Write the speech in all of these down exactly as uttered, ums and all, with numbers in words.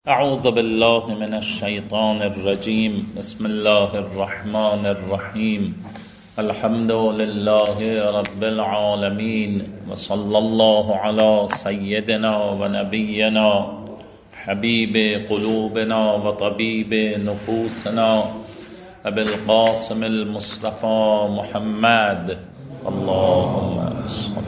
اعوذ بالله من الشیطان الرجیم. بسم الله الرحمن الرحیم. الحمد لله رب العالمین و صلی الله علی سیدنا و نبینا حبیب قلوبنا و طبیب نفوسنا ابی القاسم المصطفى محمد. اللهم صل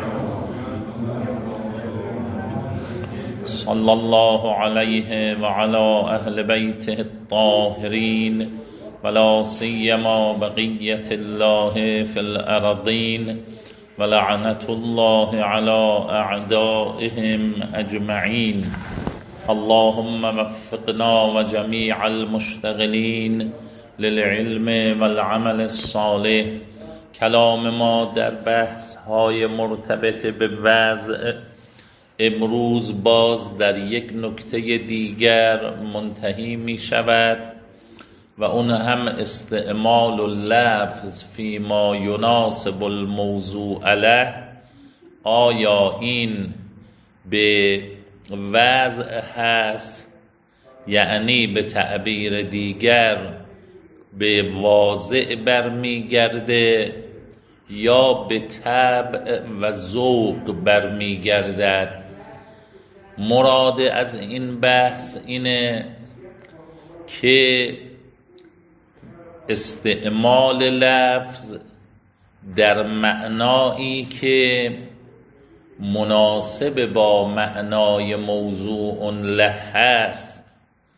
صلی الله علیه و علی اهل بیته الطاهرین ولا سیما بقیة الله فی الارضین ولعنة الله علی اعدائهم اجمعین. اللهم وفقنا و جمیع المشتغلین للعلم والعمل الصالح. کلام ما در بحث های مرتبط به وضع امروز باز در یک نکته دیگر منتهی می شود و اون هم استعمال اللفظ فی ما یناسب الموضوع له. آیا این به وضع هست، یعنی به تعبیر دیگر به واضع برمیگرده، یا به طبع و ذوق برمیگردد؟ مراد از این بحث اینه که استعمال لفظ در معنایی که مناسب با معنای موضوع له هست،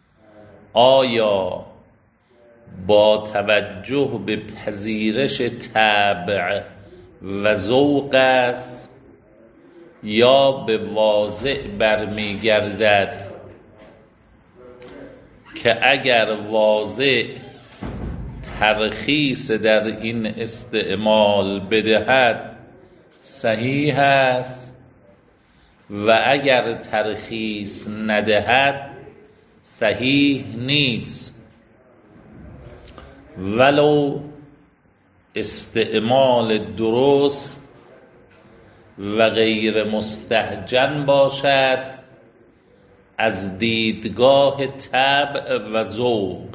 آیا با توجه به پذیرش طبع و ذوق است یا به واضع برمیگردد؟ که اگر واضع ترخیص در این استعمال بدهد صحیح است و اگر ترخیص ندهد صحیح نیست، ولو استعمال درست و غیر مستهجن باشد از دیدگاه طبع و ذوق.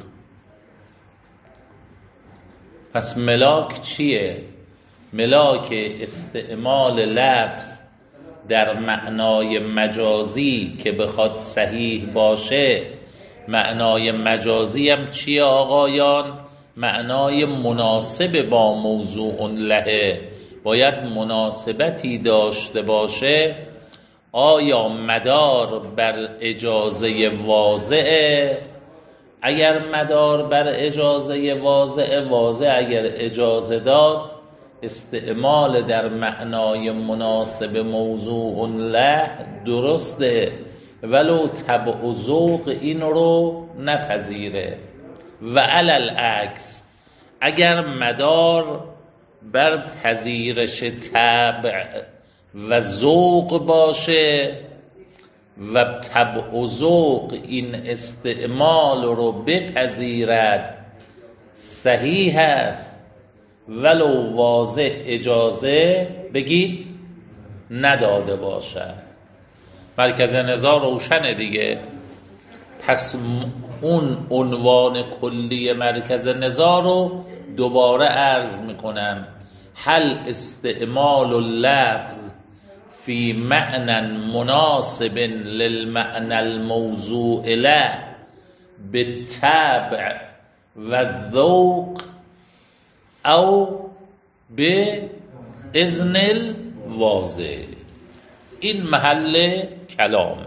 پس ملاک چیه؟ ملاک استعمال لفظ در معنای مجازی که بخواد صحیح باشه. معنای مجازی هم چیه آقایان؟ معنای مناسب با موضوع له، باید مناسبتی داشته باشه. آیا مدار بر اجازه واضعه؟ اگر مدار بر اجازه واضعه، واضع اگر اجازه داد، استعمال در معنای مناسب موضوع له درسته، ولو طبع و ذوق این رو نپذیره. و علل عکس، اگر مدار بر پذیرش طبع و ذوق باشه و طبع و ذوق این استعمال رو بپذیرد صحیح است، ولو واضح اجازه بگید نداده باشه. مرکز نظار روشنه دیگه. پس اون عنوان کلی مرکز نظار رو دوباره عرض میکنم. هل استعمال اللفظ فی معنی مناسب للمعنى الموضوع له بالطبع و الذوق او به اذن الواضع. این محل کلامه.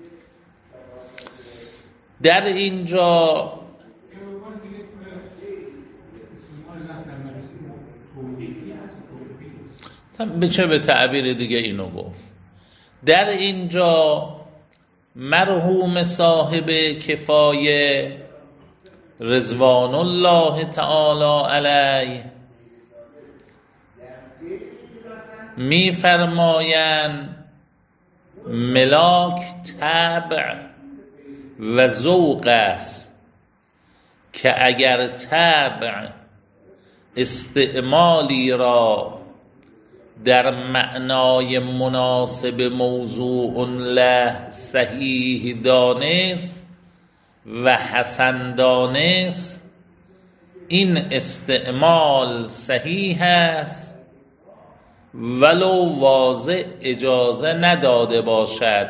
در اینجا به چه به تعبیر دیگه اینو گفت. در اینجا مرحوم صاحب کفایه رضوان الله تعالی علیه می فرمایند ملاک طبع و ذوق است که اگر طبع استعمالی را در معنای مناسب موضوع له صحیح دانست، و حسن دانست این استعمال صحیح است ولو واضح اجازه نداده باشد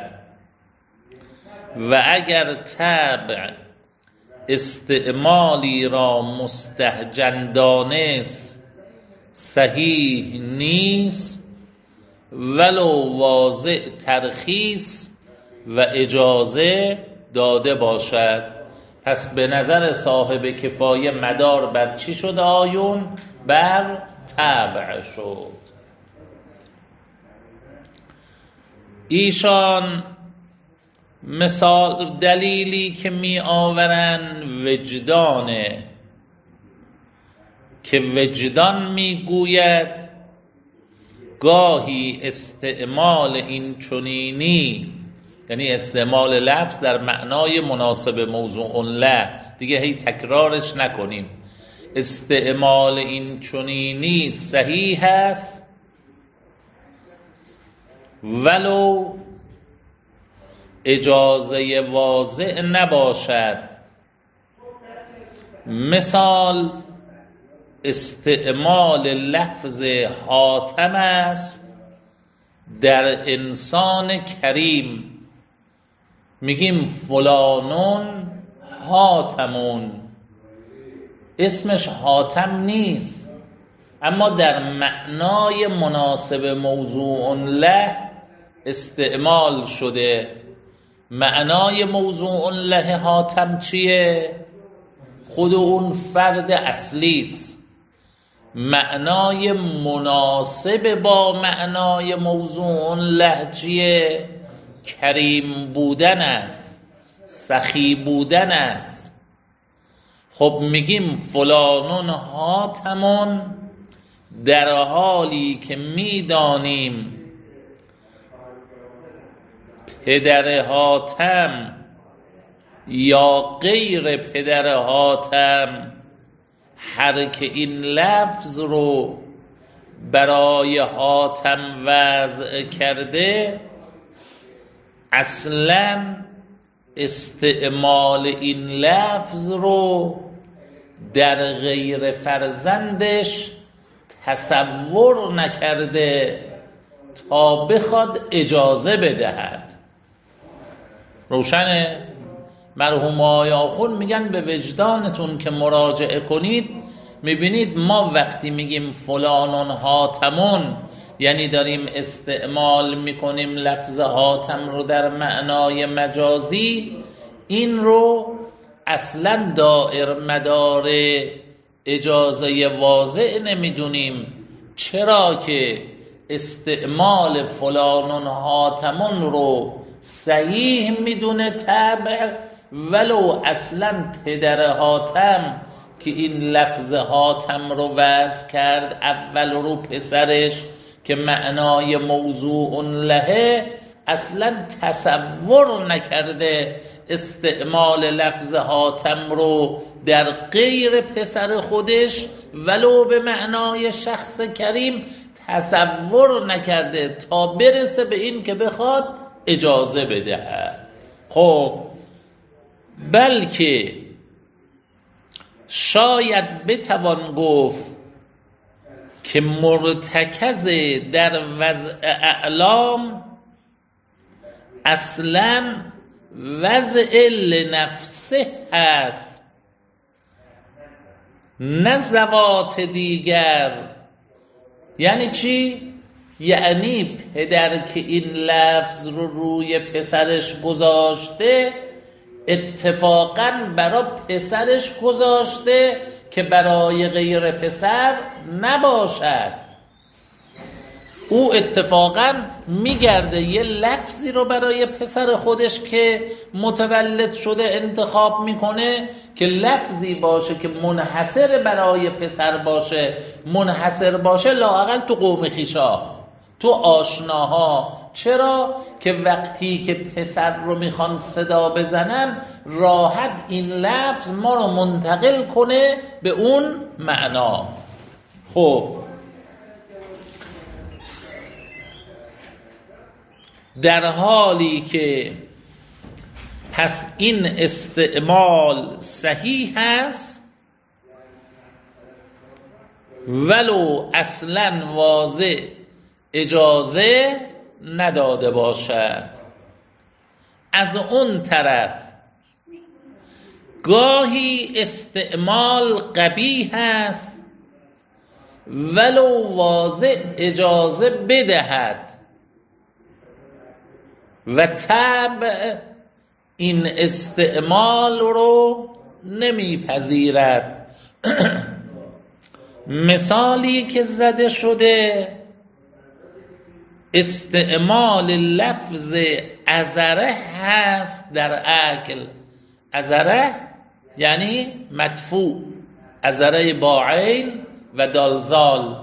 و اگر طبع استعمالی را مستهجن دانست صحیح نیست ولو واضح ترخیص و اجازه داده باشد. پس به نظر صاحب کفایه مدار بر چی شد آیون؟ بر طبع شد. ایشان مثال دلیلی که می آورن وجدانه که وجدان می گوید گاهی استعمال این چنینی، یعنی استعمال لفظ در معنای مناسب موضوع له، دیگه هی تکرارش نکنیم، استعمال این چنینی صحیح است ولو اجازه واضح نباشد. مثال استعمال لفظ حاتم است در انسان کریم، میگیم فلانون حاتمون، اسمش حاتم نیست اما در معنای مناسب موضوع له استعمال شده. معنای موضوع له حاتم چیه؟ خود اون فرد اصلی است. معنای مناسب با معنای موضوع له چیه؟ کریم بودن است، سخی بودن است. خب میگیم فلانون حاتمون در حالی که میدانیم پدر حاتم یا غیر پدر حاتم هر که این لفظ رو برای حاتم وضع کرده اصلا استعمال این لفظ رو در غیر فرزندش تصور نکرده تا بخواد اجازه بدهد. روشنه؟ مرحوم آقای آخوند میگن به وجدانتون که مراجعه کنید میبینید ما وقتی میگیم فلانون حاتمون یعنی داریم استعمال میکنیم لفظ حاتم رو در معنای مجازی، این رو اصلا دائر مدار اجازه واضح نمیدونیم. چرا که استعمال فلانون حاتمون رو صحیح میدونه طبع، ولو اصلا پدر حاتم که این لفظ حاتم رو وضع کرد اول رو پسرش که معنای موضوع له اصلا تصور نکرده استعمال لفظ حاتم رو در غیر پسر خودش ولو به معنای شخص کریم تصور نکرده تا برسه به این که بخواد اجازه بده. خب بلکه شاید بتوان گفت که مرتکز در وضع اعلام اصلا وضع لنفسه هست نه ذوات دیگر. یعنی چی؟ یعنی پدر که این لفظ رو روی پسرش گذاشته اتفاقاً برای پسرش گذاشته که برای غیر پسر نباشد. او اتفاقاً میگرده یه لفظی رو برای پسر خودش که متولد شده انتخاب میکنه که لفظی باشه که منحصر برای پسر باشه، منحصر باشه لااقل تو قوم خویشا، تو آشناها. چرا؟ که وقتی که پسر رو میخوان صدا بزنن راحت این لفظ ما رو منتقل کنه به اون معنا. خب در حالی که پس این استعمال صحیح هست ولو اصلا واضح اجازه نداده باشد. از اون طرف گاهی استعمال قبیح هست ولو واضح اجازه بدهد و طبع این استعمال رو نمیپذیرد. مثالی که زده شده استعمال لفظ عذره هست در عقل. عذره یعنی مدفوع، عذره با عین و دالزال،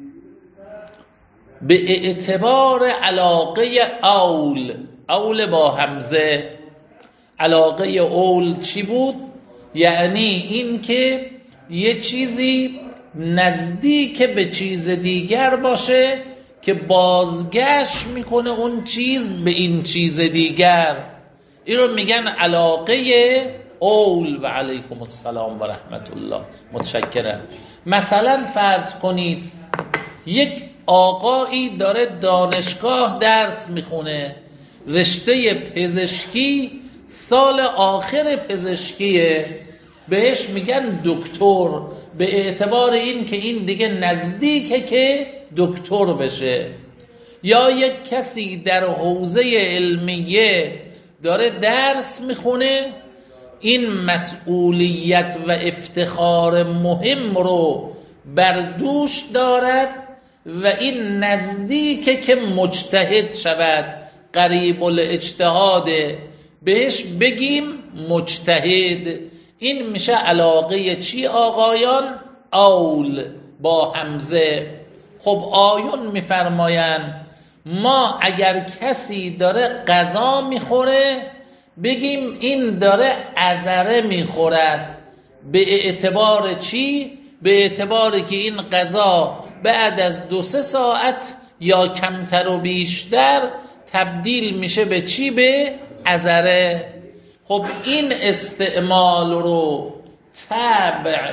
به اعتبار علاقه اول. اول با همزه. علاقه اول چی بود؟ یعنی این که یه چیزی نزدیک به چیز دیگر باشه که بازگشت میکنه اون چیز به این چیز دیگر. این رو میگن علاقه اول. و علیکم السلام و رحمت الله. متشکرم. مثلا فرض کنید یک آقایی داره دانشگاه درس میخونه، رشته پزشکی، سال آخر پزشکیه، بهش میگن دکتر به اعتبار این که این دیگه نزدیکه که دکتر بشه. یا یک کسی در حوزه علمیه داره درس میخونه، این مسئولیت و افتخار مهم رو بر دوش دارد و این نزدیکه که مجتهد شود، قریب الاجتهاده، بهش بگیم مجتهد. این میشه علاقه چی آقایان؟ اول با همزه. خب آیون میفرماین ما اگر کسی داره غذا میخوره بگیم این داره عذره میخورد. به اعتبار چی؟ به اعتباری که این غذا بعد از دو سه ساعت یا کمتر و بیشتر تبدیل میشه به چی؟ به عذره. خب این استعمال رو طبع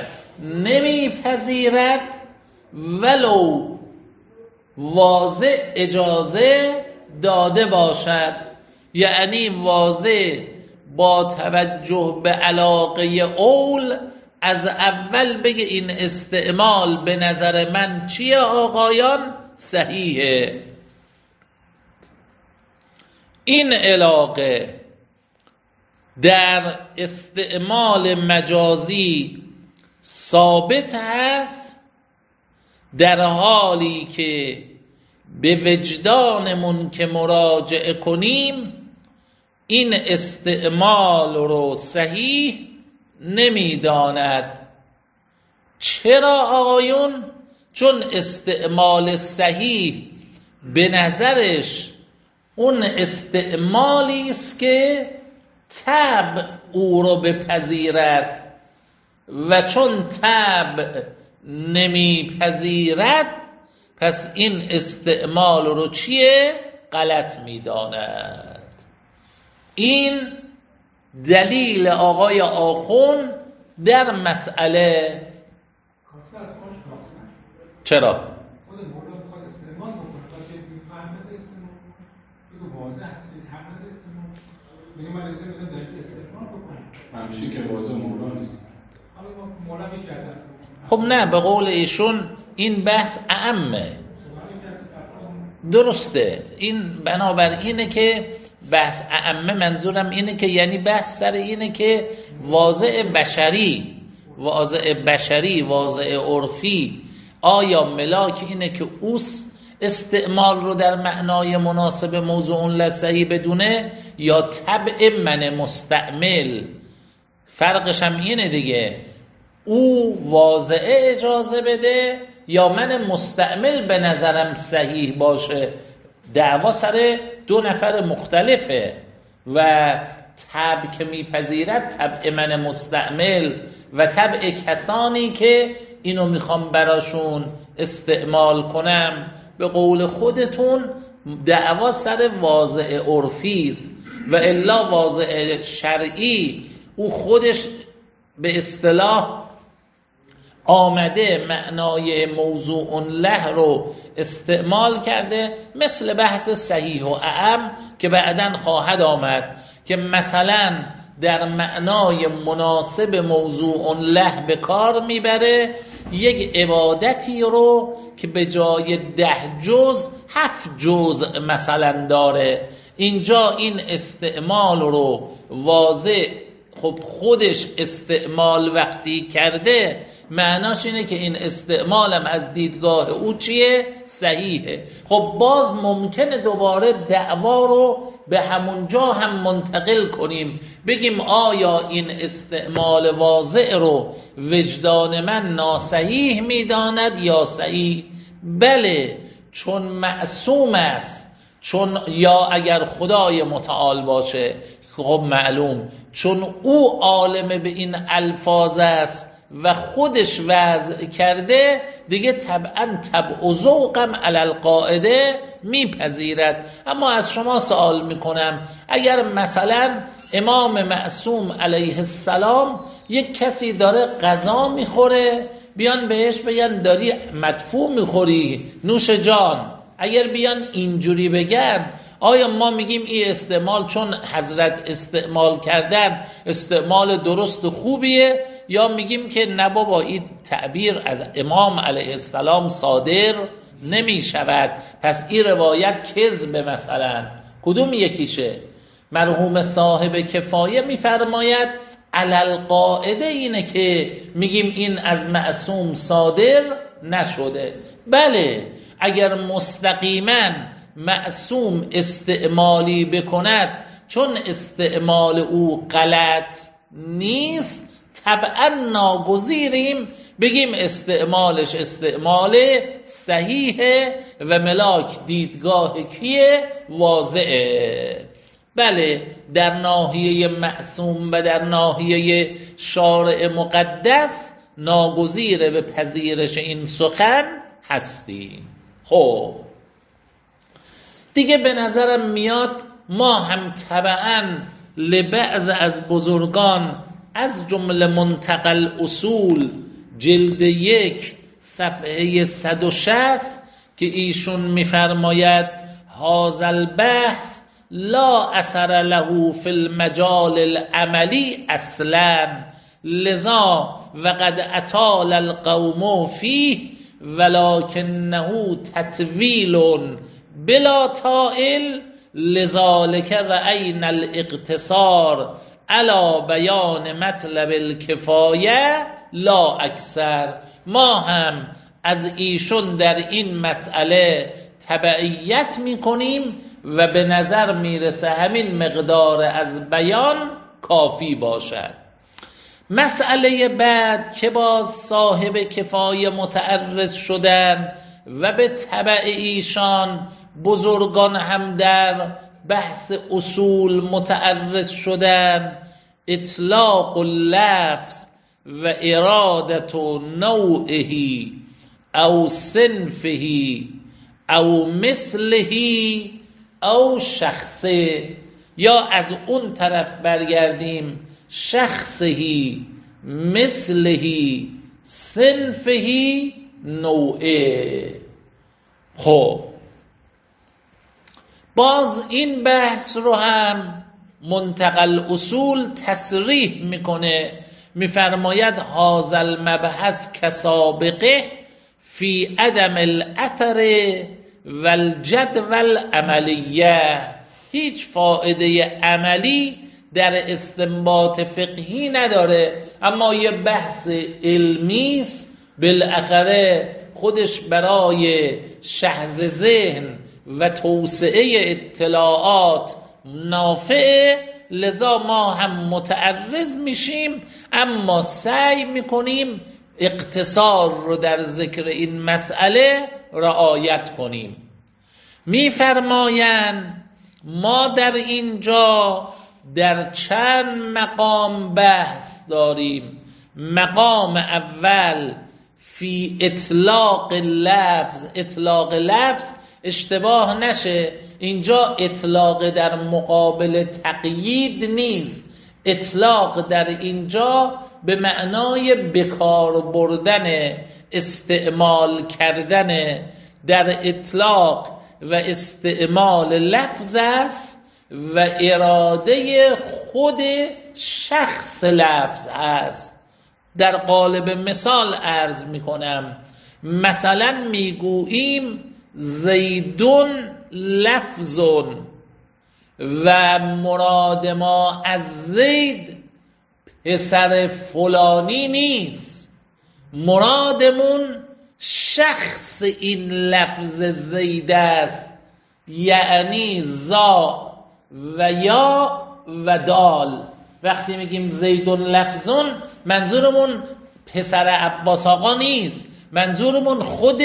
نمیپذیرد ولو واضح اجازه داده باشد. یعنی واضح با توجه به علاقه اول از اول بگه این استعمال به نظر من چیه آقایان؟ صحیحه. این علاقه در استعمال مجازی ثابت هست در حالی که به وجدانمون که مراجعه کنیم این استعمال رو صحیح نمیداند. چرا آقایون؟ چون استعمال صحیح به نظرش اون استعمالی است که طبع او رو بپذیرد و چون طبع نمیپذیرد پس این استعمال رو چیه؟ غلط میداند. این دلیل آقای آخون در مسئله. چرا؟ خب نه، به قول ایشون این بحث اعمه. درسته، این بنابر اینه که بحث اعمه، منظورم اینه که یعنی بحث سر اینه که واضع بشری واضع بشری واضع عرفی آیا ملاک اینه که اوس استعمال رو در معنای مناسب موضوع لصحی بدونه یا طبع من مستعمل. فرقش هم اینه دیگه، او واضع اجازه بده یا من مستعمل به نظرم صحیح باشه. دعوا سر دو نفر مختلفه و طبع که میپذیرد طبع من مستعمل و طبع کسانی که اینو میخوام براشون استعمال کنم. به قول خودتون دعوا سر واضع عرفی است. و الا واضع شرعی او خودش به اصطلاح آمده معنای موضوع له رو استعمال کرده، مثل بحث صحیح و اعم که بعداً خواهد آمد که مثلا در معنای مناسب موضوع له به کار میبره یک عبادتی رو که به جای ده جز هفت جز مثلا داره. اینجا این استعمال رو واضح خب خودش استعمال وقتی کرده معناش اینه که این استعمالم از دیدگاه او چیه؟ صحیحه. خب باز ممکنه دوباره دعوا رو به همون جا هم منتقل کنیم، بگیم آیا این استعمال واضح رو وجدان من ناصحیح میداند یا صحیح؟ بله، چون معصوم است، چون یا اگر خدای متعال باشه خب معلوم، چون او عالم به این الفاظ است و خودش وضع کرده دیگه طبعا طبع و ذوقم علی القاعده میپذیرد. اما از شما سوال میکنم اگر مثلا امام معصوم علیه السلام یک کسی داره غذا میخوره، بیان بهش بگن داری مدفوع میخوری نوش جان، اگر بیان اینجوری بگن آیا ما میگیم این استعمال چون حضرت استعمال کردن استعمال درست و خوبیه، یا میگیم که نه بابا این تعبیر از امام علیه السلام صادر نمی شود پس این روایت کذب؟ مثلا کدوم یکیشه؟ مرحوم صاحب کفایه میفرماید علل قاعده اینه که میگیم این از معصوم صادر نشده. بله، اگر مستقیما معصوم استعمالی بکند چون استعمال او غلط نیست طبعا ناگزیریم بگیم استعمالش استعمال صحیحه و ملاک دیدگاه کیه؟ واضعه. بله، در ناحیه معصوم و در ناحیه شارع مقدس ناگزیر به پذیرش این سخن هستیم. خب دیگه به نظرم میاد ما هم طبعا لبعض از بزرگان از جمله منتقل اصول جلد یک صفحه صد و شصت که ایشون میفرماید هذا البحث لا اثر له فی المجال العملی اصلا لذا وقد اطال القوم فیه ولکنه تطویل بلا طائل لذالک رأینا الاقتصار علی بیان مطلب الکفایه لا اکثر. ما هم از ایشون در این مسئله تبعیت میکنیم و به نظر میرسه همین مقدار از بیان کافی باشد. مسئله بعد که باز صاحب کفایه متعرض شدن و به تبع ایشان بزرگان هم در بحث اصول متعرض شدن، اطلاق اللفظ و ارادت نوعه او صنفه او مثله او شخصه، یا از اون طرف برگردیم شخصه مثله صنفه نوعه. خب باز این بحث رو هم منتقل اصول تصریح میکنه، میفرماید هذا المبحث کسابقه فی عدم الاثر والجدول عملیه. هیچ فایده عملی در استنباط فقهی نداره، اما یه بحث علمی است، بالاخره خودش برای شحذ ذهن و توسعه اطلاعات نافعه، لذا ما هم متعرض میشیم اما سعی میکنیم اقتصار رو در ذکر این مسئله رعایت کنیم. میفرمایند ما در اینجا در چند مقام بحث داریم. مقام اول فی اطلاق لفظ، اطلاق لفظ اشتباه نشه، اینجا اطلاق در مقابل تقیید نیست. اطلاق در اینجا به معنای بکار بردن، استعمال کردن. در اطلاق و استعمال لفظ است و اراده خود شخص لفظ است. در قالب مثال عرض میکنم، مثلا میگوییم زیدون لفظون و مراد ما از زید پسر فلانی نیست، مرادمون شخص این لفظ زید است، یعنی زا و یا و دال. وقتی میگیم زیدون لفظون منظورمون پسر عباس آقا نیست، منظورمون خود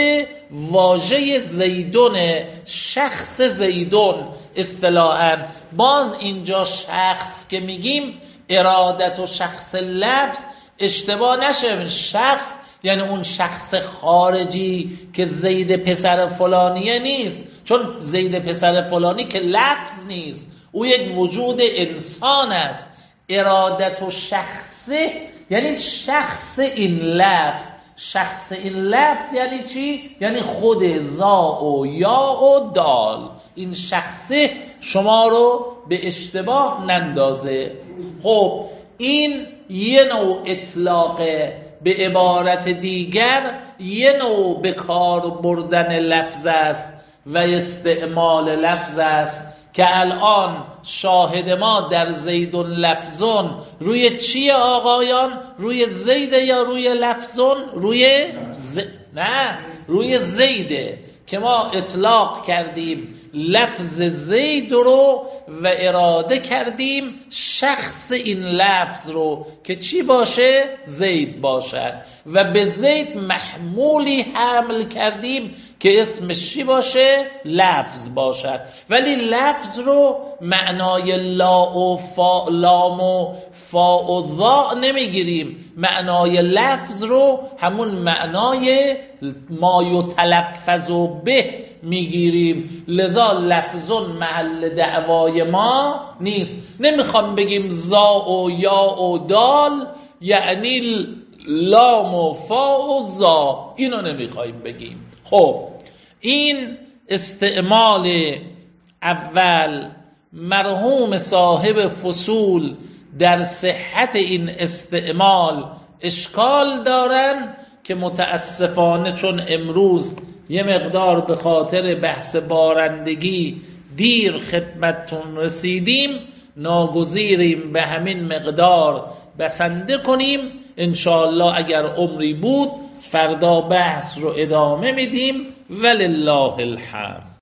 واژه زیدون، شخص زیدون. اصطلاحاً باز اینجا شخص که میگیم ارادت و شخص لفظ اشتباه نشه. شخص یعنی اون شخص خارجی که زید پسر فلانیه نیست، چون زید پسر فلانی که لفظ نیست، او یک وجود انسان است. ارادت و شخصه یعنی شخص این لفظ. شخص این لفظ یعنی چی؟ یعنی خود زا و یا و دال. این شخصه شما رو به اشتباه نندازه. خب این یه نوع اطلاقه. به عبارت دیگر یه نوع به کار بردن لفظ است و استعمال لفظ است که الان شاهد ما در زیدون لفظون روی چیه آقایان؟ روی زیده یا روی لفظون؟ روی ز... نه روی زیده که ما اطلاق کردیم لفظ زید رو و اراده کردیم شخص این لفظ رو که چی باشه؟ زید باشد، و به زید محمولی حمل کردیم که اسمش چی باشه؟ لفظ باشد. ولی لفظ رو معنای لا و فا لام و فا و ضا نمیگیریم. معنای لفظ رو همون معنای ما یتلفظ به میگیریم. لذا لفظون محل دعوای ما نیست. نمیخوام بگیم زا و یا و دال یعنی لام و فا و زا، اینو نمیخوایم بگیم. خب این استعمال اول مرحوم صاحب فصول در صحت این استعمال اشکال دارن که متاسفانه چون امروز یه مقدار به خاطر بحث بارندگی دیر خدمتتون رسیدیم، ناگزیریم به همین مقدار بسنده کنیم. انشاءالله اگر عمری بود فردا بحث رو ادامه میدیم. ولله الحمد.